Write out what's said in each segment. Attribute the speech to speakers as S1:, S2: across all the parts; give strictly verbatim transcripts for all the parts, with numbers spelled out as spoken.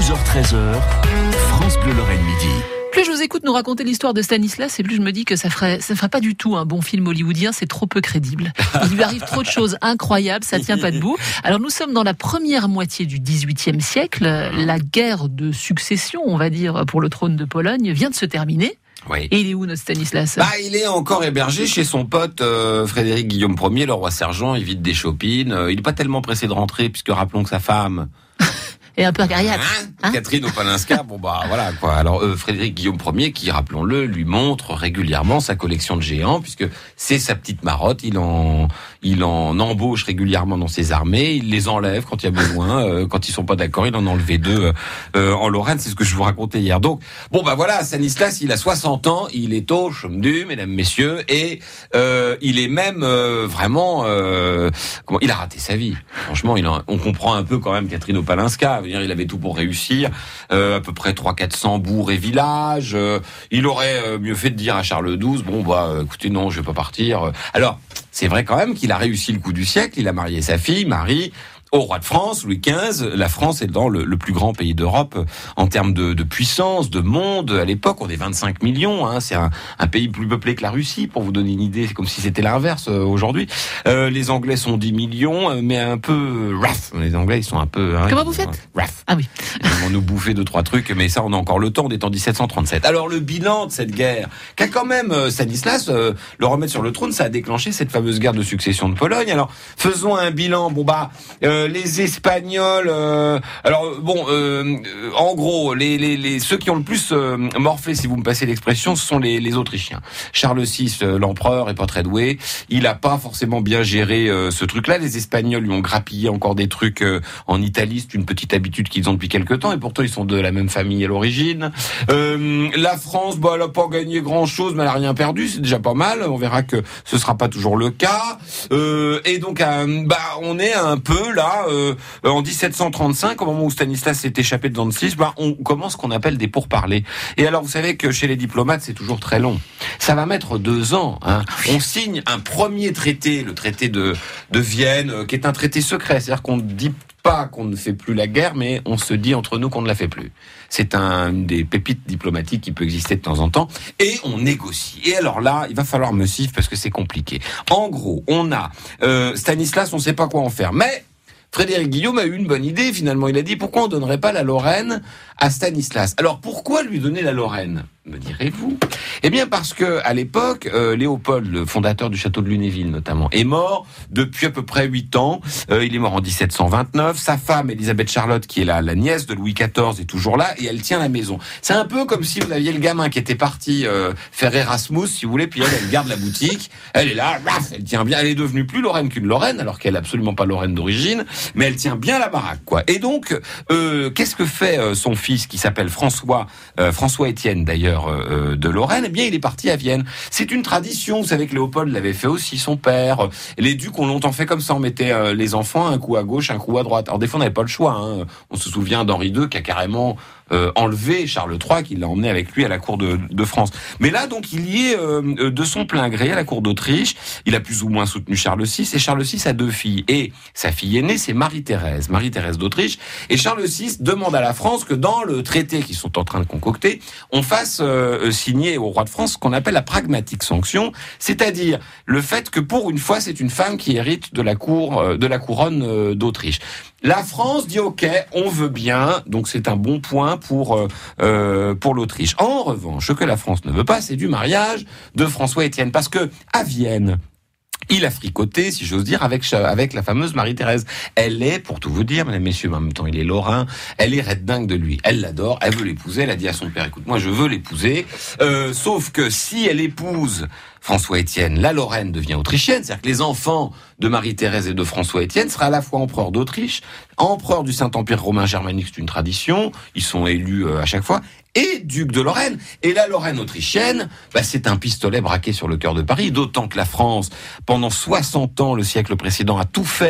S1: douze heures treize heures, France Bleu Lorraine midi.
S2: Plus je vous écoute nous raconter l'histoire de Stanislas, et plus je me dis que ça ferait, ça ferait pas du tout un bon film hollywoodien, c'est trop peu crédible. Il lui arrive trop de choses incroyables, ça tient pas debout. Alors nous sommes dans la première moitié du dix-huitième siècle, la guerre de succession, on va dire, pour le trône de Pologne vient de se terminer.
S3: Oui.
S2: Et il est où notre Stanislas ?
S3: Bah, il est encore hébergé chez son pote euh, Frédéric Guillaume Ier, le roi sergent. Il vide des chopines. Euh, il n'est pas tellement pressé de rentrer, puisque rappelons que sa femme...
S2: Et un peu acariâtre.
S3: Hein
S2: hein
S3: Catherine Opalinska, bon bah voilà quoi. Alors euh, Frédéric Guillaume Ier, qui rappelons-le, lui montre régulièrement sa collection de géants, puisque c'est sa petite marotte. Il en, il en embauche régulièrement dans ses armées. Il les enlève quand il y a besoin. Euh, quand ils sont pas d'accord, il en a enlevé deux euh, en Lorraine. C'est ce que je vous racontais hier. Donc bon bah voilà, Stanislas, il a soixante ans, il est au chômage, mesdames, messieurs, et euh, il est même euh, vraiment, euh, comment, il a raté sa vie. Franchement, il en, on comprend un peu quand même Catherine Opalinska. Il avait tout pour réussir, euh, à peu près trois cents à quatre cents bourgs et villages. Euh, il aurait euh, mieux fait de dire à Charles douze, bon bah euh, écoutez non, je vais pas partir. Alors c'est vrai quand même qu'il a réussi le coup du siècle. Il a marié sa fille Marie au roi de France, Louis quinze. La France est dans le, le plus grand pays d'Europe en termes de, de puissance, de monde. À l'époque, on est vingt-cinq millions. Hein, c'est un, un pays plus peuplé que la Russie, pour vous donner une idée. C'est comme si c'était l'inverse euh, aujourd'hui. Euh, les Anglais sont dix millions, euh, mais un peu rough. Les Anglais, ils sont un peu... Hein,
S2: Comment vous faites ?
S3: Rough.
S2: Ah oui.
S3: Ils vont nous bouffer deux, trois trucs, mais ça, on a encore le temps. On est en dix-sept cent trente-sept. Alors, le bilan de cette guerre, qu'a quand même euh, Stanislas, euh, le remettre sur le trône, ça a déclenché cette fameuse guerre de succession de Pologne. Alors, faisons un bilan. Bon, bah, euh, les Espagnols... Euh, alors bon, euh, en gros, les, les, les ceux qui ont le plus euh, morflé, si vous me passez l'expression, ce sont les, les Autrichiens. Charles six, euh, l'empereur, est pas très doué. Il a pas forcément bien géré euh, ce truc-là. Les Espagnols lui ont grappillé encore des trucs euh, en Italie. C'est une petite habitude qu'ils ont depuis quelques temps, et pourtant ils sont de la même famille à l'origine. Euh, la France, bah, elle a pas gagné grand-chose, mais elle a rien perdu. C'est déjà pas mal. On verra que ce sera pas toujours le cas. Euh, et donc, euh, bah, on est un peu là. Euh, En dix-sept cent trente-cinq, au moment où Stanislas s'est échappé de Danzig, bah, on commence ce qu'on appelle des pourparlers. Et alors, vous savez que chez les diplomates, c'est toujours très long. Ça va mettre deux ans. Hein. On signe un premier traité, le traité de, de Vienne, euh, qui est un traité secret. C'est-à-dire qu'on ne dit pas qu'on ne fait plus la guerre, mais on se dit entre nous qu'on ne la fait plus. C'est un, une des pépites diplomatiques qui peut exister de temps en temps. Et on négocie. Et alors là, il va falloir me suivre parce que c'est compliqué. En gros, on a euh, Stanislas, on ne sait pas quoi en faire. Mais Frédéric Guillaume a eu une bonne idée, finalement. Il a dit, pourquoi on ne donnerait pas la Lorraine à Stanislas ? Alors, pourquoi lui donner la Lorraine, me direz-vous ? Eh bien, parce que à l'époque, euh, Léopold, le fondateur du château de Lunéville, notamment, est mort depuis à peu près huit ans. Euh, il est mort en dix-sept cent vingt-neuf. Sa femme, Élisabeth Charlotte, qui est la, la nièce de Louis quatorze, est toujours là, et elle tient la maison. C'est un peu comme si vous aviez le gamin qui était parti euh, faire Erasmus, si vous voulez, puis elle, elle garde la boutique. Elle est là, raf, elle tient bien. Elle est devenue plus Lorraine qu'une Lorraine, alors qu'elle est absolument pas Lorraine d'origine, mais elle tient bien la baraque, quoi. Et donc, euh, qu'est-ce que fait euh, son fils, qui s'appelle François, euh, François Étienne d'ailleurs, euh, de Lorraine ? Eh bien, il est parti à Vienne. C'est une tradition. Vous savez que Léopold l'avait fait aussi, son père. Les ducs ont longtemps fait comme ça. On mettait euh, les enfants un coup à gauche, un coup à droite. Alors des fois, on n'avait pas le choix. Hein. On se souvient d'Henri deux qui a carrément euh, enlevé Charles trois, qui l'a emmené avec lui à la cour de, de France. Mais là, donc, il y est euh, de son plein gré à la cour d'Autriche. Il a plus ou moins soutenu Charles six. Et Charles six a deux filles. Et sa fille aînée, c'est Marie-Thérèse. Marie-Thérèse d'Autriche. Et Charles six demande à la France que dans le traité qu'ils sont en train de concocter, on fasse euh, signer au roi de France ce qu'on appelle la pragmatique sanction, c'est-à-dire le fait que pour une fois, c'est une femme qui hérite de la cour, euh, de la couronne euh, d'Autriche. La France dit OK, on veut bien, donc c'est un bon point pour euh, pour l'Autriche. En revanche, ce que la France ne veut pas, c'est du mariage de François Étienne, parce que à Vienne, il a fricoté, si j'ose dire, avec avec la fameuse Marie-Thérèse. Elle est, pour tout vous dire, mesdames, messieurs, mais en même temps, il est lorrain, elle est red dingue de lui. Elle l'adore, elle veut l'épouser, elle a dit à son père, écoute, moi, je veux l'épouser, euh, sauf que si elle épouse François Étienne, la Lorraine devient autrichienne, c'est-à-dire que les enfants de Marie-Thérèse et de François Étienne seraient à la fois empereurs d'Autriche, empereurs du Saint-Empire romain germanique, c'est une tradition, ils sont élus à chaque fois, et duc de Lorraine. Et la Lorraine autrichienne, bah, c'est un pistolet braqué sur le cœur de Paris, d'autant que la France, pendant soixante ans, le siècle précédent, a tout fait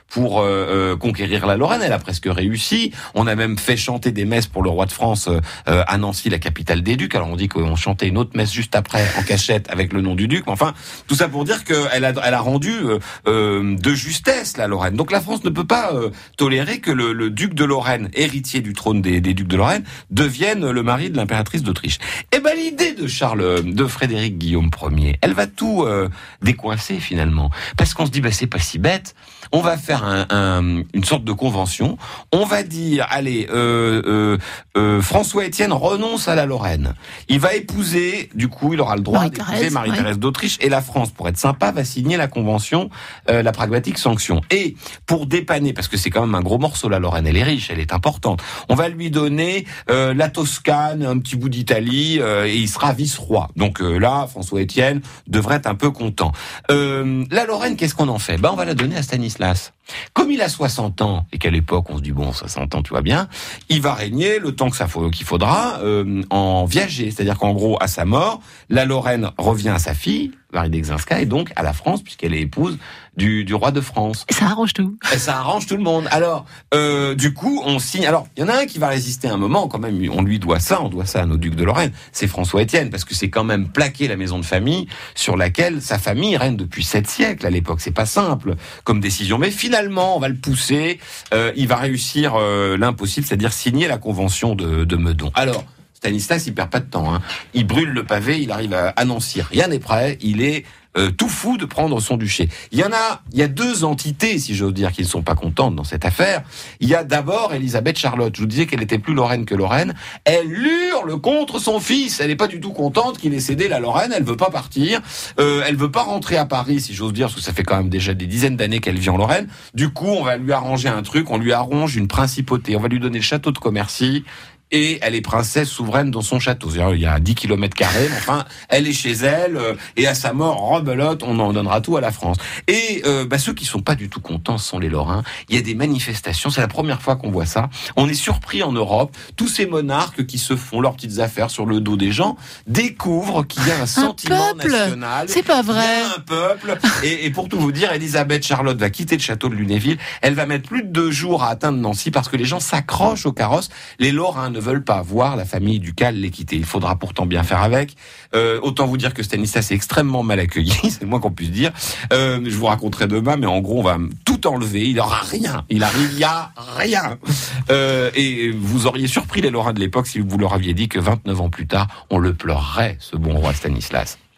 S3: pour euh, euh, conquérir la Lorraine. Elle a presque réussi. On a même fait chanter des messes pour le roi de France euh, à Nancy, la capitale des ducs. Alors on dit qu'on chantait une autre messe juste après en cachette avec le nom du duc. Mais enfin, tout ça pour dire qu'elle a, elle a rendu euh, euh, de justesse la Lorraine. Donc la France ne peut pas euh, tolérer que le, le duc de Lorraine, héritier du trône des, des ducs de Lorraine, devienne le mari de l'impératrice d'Autriche. Et ben l'idée de Charles, de Frédéric Guillaume Ier, elle va tout euh, décoincer finalement, parce qu'on se dit bah c'est pas si bête. On va faire un, un, une sorte de convention. On va dire allez, euh, euh, euh, François Étienne renonce à la Lorraine. Il va épouser, du coup, il aura le droit d'épouser Marie-Thérèse ouais. d'Autriche, et la France, pour être sympa, va signer la convention, euh, la pragmatique sanction. Et pour dépanner, parce que c'est quand même un gros morceau, la Lorraine, elle est riche, elle est importante. On va lui donner euh, la Toscane, un petit bout d'Italie, euh, et il sera vice-roi. Donc euh, là, François Étienne devrait être un peu content. Euh, la Lorraine, qu'est-ce qu'on en fait ? Ben, on va la donner à Stanislas. Comme il a soixante ans, et qu'à l'époque on se dit bon, soixante ans tu vois bien, il va régner le temps que ça faut, qu'il faudra euh, en viager. C'est-à-dire qu'en gros, à sa mort, la Lorraine revient à sa fille, Marie d'Exinska, et donc à la France, puisqu'elle est épouse du, du roi de France.
S2: Et ça arrange tout.
S3: Et ça arrange tout le monde. Alors, euh, du coup, on signe... Alors, il y en a un qui va résister un moment, quand même, on lui doit ça, on doit ça à nos ducs de Lorraine, c'est François Étienne, parce que c'est quand même plaquer la maison de famille sur laquelle sa famille règne depuis sept siècles à l'époque. C'est pas simple comme décision, mais finalement, on va le pousser, euh, il va réussir euh, l'impossible, c'est-à-dire signer la convention de, de Meudon. Alors, Stanislas, il perd pas de temps, hein. Il brûle le pavé, il arrive à, à Nancy, rien n'est prêt, il est euh, tout fou de prendre son duché. Il y en a, il y a deux entités, si j'ose dire, qui ne sont pas contentes dans cette affaire. Il y a d'abord Élisabeth Charlotte. Je vous disais qu'elle était plus Lorraine que Lorraine. Elle hurle contre son fils. Elle n'est pas du tout contente qu'il ait cédé la Lorraine. Elle veut pas partir. Euh, elle veut pas rentrer à Paris, si j'ose dire, parce que ça fait quand même déjà des dizaines d'années qu'elle vit en Lorraine. Du coup, on va lui arranger un truc. On lui arrange une principauté. On va lui donner le château de Commercy. Et elle est princesse souveraine dans son château. C'est-à-dire, il y a dix kilomètres carrés, mais enfin, elle est chez elle, euh, et à sa mort, rebelote, on en donnera tout à la France. Et euh, bah, ceux qui sont pas du tout contents sont les Lorrains. Il y a des manifestations, c'est la première fois qu'on voit ça. On est surpris en Europe, tous ces monarques qui se font leurs petites affaires sur le dos des gens, découvrent qu'il y a un, un sentiment
S2: peuple.
S3: national.
S2: C'est pas vrai.
S3: Il y a un peuple. Et, et pour tout vous dire, Élisabeth Charlotte va quitter le château de Lunéville. Elle va mettre plus de deux jours à atteindre Nancy parce que les gens s'accrochent au carrosse. Les Lorrains ne veulent pas voir la famille ducale les quitter. Il faudra pourtant bien faire avec. Euh, autant vous dire que Stanislas est extrêmement mal accueilli, c'est le moins qu'on puisse dire. Euh, je vous raconterai demain, mais en gros, on va tout enlever. Il aura rien. Il arrive, il y a rien. Euh, et vous auriez surpris les Lorrains de l'époque si vous leur aviez dit que vingt-neuf ans plus tard, on le pleurerait, ce bon roi Stanislas.